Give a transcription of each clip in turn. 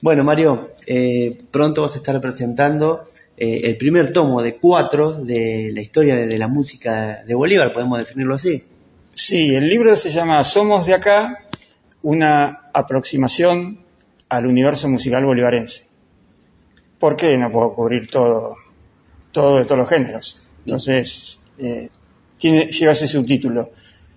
Bueno, Mario, pronto vas a estar presentando el primer tomo de 4 de la historia de la música de Bolívar, podemos definirlo así. Sí, el libro se llama Somos de Acá, una aproximación al universo musical bolivarense. ¿Por qué no puedo cubrir todo de todos los géneros? Entonces, lleva ese subtítulo.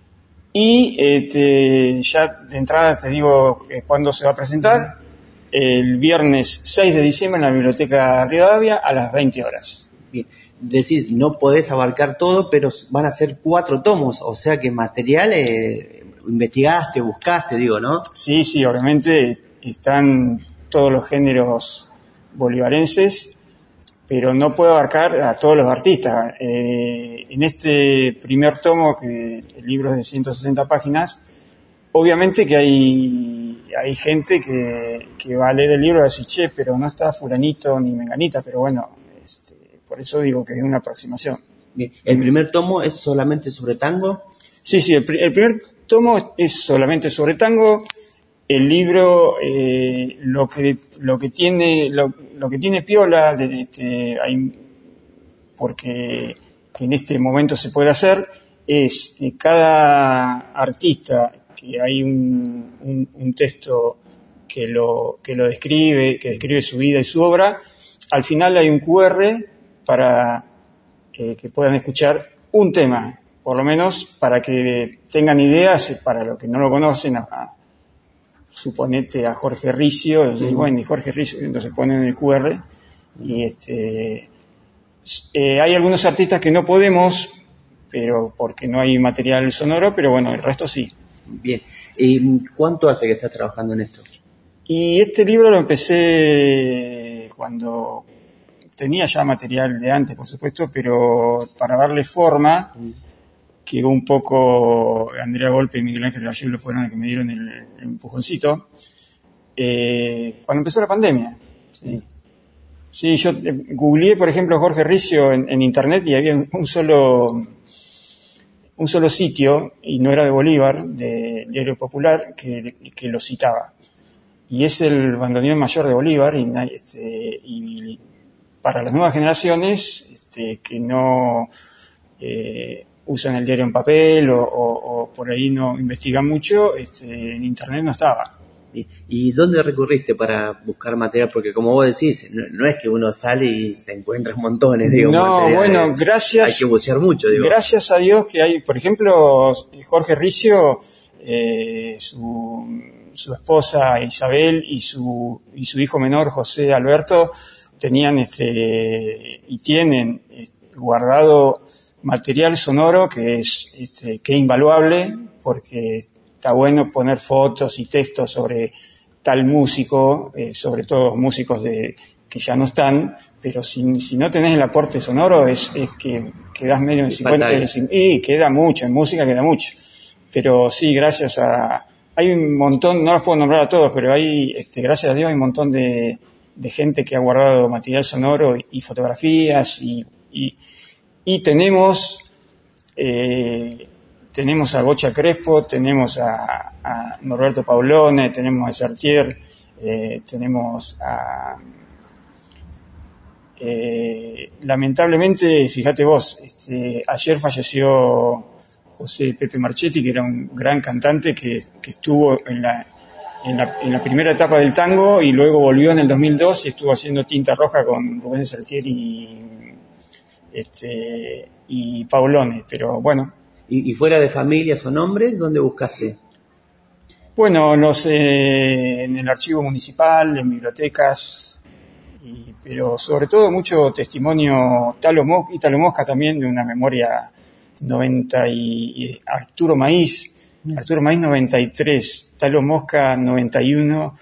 Y ya de entrada te digo cuándo se va a presentar. El viernes 6 de diciembre en la Biblioteca Rivadavia a las 20 horas. Bien. Decís, no podés abarcar todo, pero van a ser 4 tomos, o sea que material investigaste, buscaste, digo, ¿no? Sí, obviamente están todos los géneros bolivarenses, pero no puedo abarcar a todos los artistas. En este primer tomo, que el libro es de 160 páginas, obviamente que hay gente que va a leer el libro y va a decir, che, pero no está fulanito ni menganita, pero bueno, por eso digo que es una aproximación. Bien. ¿El primer tomo es solamente sobre tango? Sí, el primer tomo es solamente sobre tango. El libro, lo que tiene piola, porque en este momento se puede hacer, es cada artista que hay un texto que lo describe, que describe su vida y su obra. Al final hay un QR para que puedan escuchar un tema, por lo menos para que tengan ideas, para los que no lo conocen, suponete a Jorge Ricio, y Jorge Ricio, entonces ponen el QR, y hay algunos artistas que no podemos, pero porque no hay material sonoro, pero bueno, el resto sí. Bien. ¿Y cuánto hace que estás trabajando en esto? Y este libro lo empecé cuando tenía ya material de antes, por supuesto, pero para darle forma, que un poco Andrea Golpe y Miguel Ángel Gallego fueron los que me dieron el empujoncito, cuando empezó la pandemia. Sí, yo googleé, por ejemplo, Jorge Ricio en internet y había un solo sitio, y no era de Bolívar, de Diario Popular, que lo citaba. Y es el bandoneón mayor de Bolívar, y para las nuevas generaciones que no usan el diario en papel o por ahí no investigan mucho, en internet no estaba. ¿Y dónde recurriste para buscar material? Porque como vos decís, no es que uno sale y se encuentra montones, digo. No, bueno, gracias. Hay que bucear mucho, digo. Gracias a Dios que hay, por ejemplo, Jorge Ricio, su esposa Isabel y su hijo menor José Alberto tenían y tienen guardado material sonoro que es invaluable, porque está bueno poner fotos y textos sobre tal músico, sobre todo músicos que ya no están, pero si no tenés el aporte sonoro es que quedás medio en 50 y queda mucho, en música queda mucho. Pero sí, hay un montón, no los puedo nombrar a todos, pero gracias a Dios hay un montón de gente que ha guardado material sonoro y fotografías y tenemos a Bocha Crespo, tenemos a Norberto Paulone, tenemos a Sartier, tenemos lamentablemente, fíjate vos, ayer falleció José Pepe Marchetti, que era un gran cantante que estuvo en la primera etapa del tango y luego volvió en el 2002 y estuvo haciendo Tinta Roja con Rubén Sartier y Paulone, pero bueno. ¿Y fuera de familias o nombres, dónde buscaste? Bueno, en el archivo municipal, en bibliotecas, pero sobre todo mucho testimonio Italo Mosca también, de una memoria 90 y Arturo Maíz 93, Talo Mosca 91,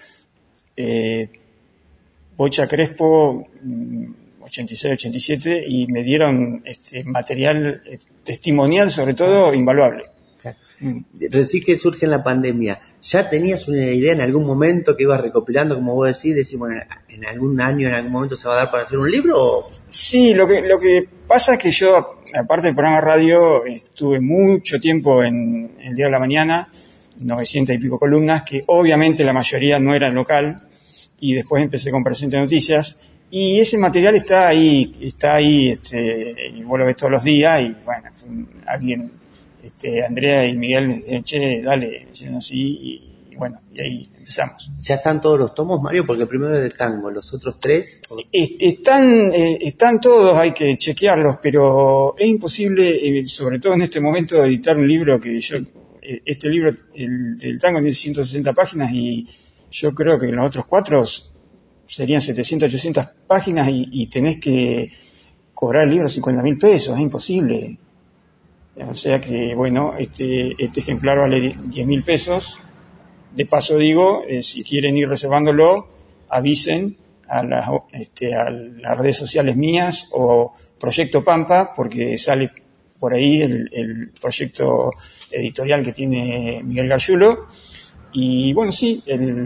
Bocha Crespo 86, 87, y me dieron material testimonial, sobre todo, invaluable. Claro. Decís que surge en la pandemia. ¿Ya tenías una idea en algún momento que ibas recopilando, como vos decís, bueno, en algún año, en algún momento se va a dar para hacer un libro? ¿O? Sí, lo que pasa es que yo, aparte del programa de radio, estuve mucho tiempo en el Diario de la Mañana, 900 y pico columnas, que obviamente la mayoría no eran local, y después empecé con Presente Noticias, y ese material está ahí, y vos lo ves todos los días, y bueno, alguien, Andrea y Miguel me dijeron, che, dale, así, y bueno, y ahí empezamos. ¿Ya están todos los tomos, Mario? Porque el primero es de tango, los otros 3... Están todos, hay que chequearlos, pero es imposible, sobre todo en este momento, editar un libro este libro, el tango, tiene 160 páginas, y yo creo que los otros 4 serían 700, 800 páginas, y tenés que cobrar el libro 50.000 pesos, es imposible. O sea que, bueno, este ejemplar vale 10.000 pesos. De paso digo, si quieren ir reservándolo, avisen a las redes sociales mías o Proyecto Pampa, porque sale por ahí el proyecto editorial que tiene Miguel Gargiulo. Y bueno, sí,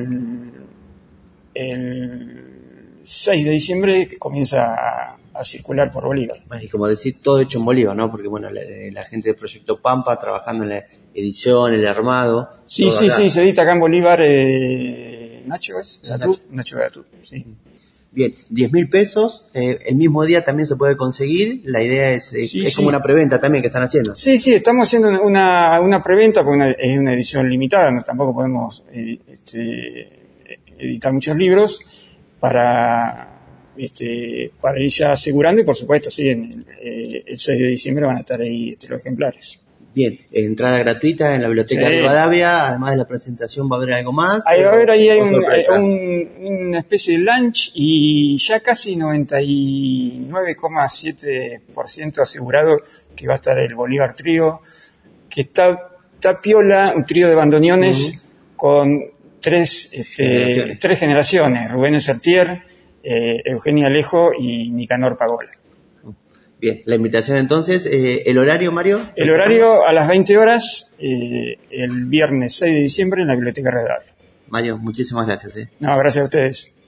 el 6 de diciembre comienza a circular por Bolívar. Y como decir, todo hecho en Bolívar, ¿no? Porque bueno, la gente de Proyecto Pampa trabajando en la edición, el armado. Sí, se edita acá en Bolívar. Nacho es Nacho Beatú, sí. Bien, 10.000 pesos, el mismo día también se puede conseguir. La idea es como una preventa también que están haciendo. Sí, estamos haciendo una preventa porque es una edición limitada, tampoco podemos editar muchos libros para ir ya asegurando, y por supuesto, sí, el 6 de diciembre van a estar ahí los ejemplares. Bien, entrada gratuita en la Biblioteca de Rivadavia, además de la presentación, ¿va a haber algo más? Ahí hay una especie de lunch, y ya casi 99,7% asegurado que va a estar el Bolívar Trío, que está piola, un trío de bandoneones con tres generaciones, Rubén Sertier, Eugenia Alejo y Nicanor Pagola. Bien, la invitación entonces, ¿el horario, Mario? El horario a las 20 horas, el viernes 6 de diciembre en la Biblioteca Rivadavia. Mario, muchísimas gracias. No, gracias a ustedes.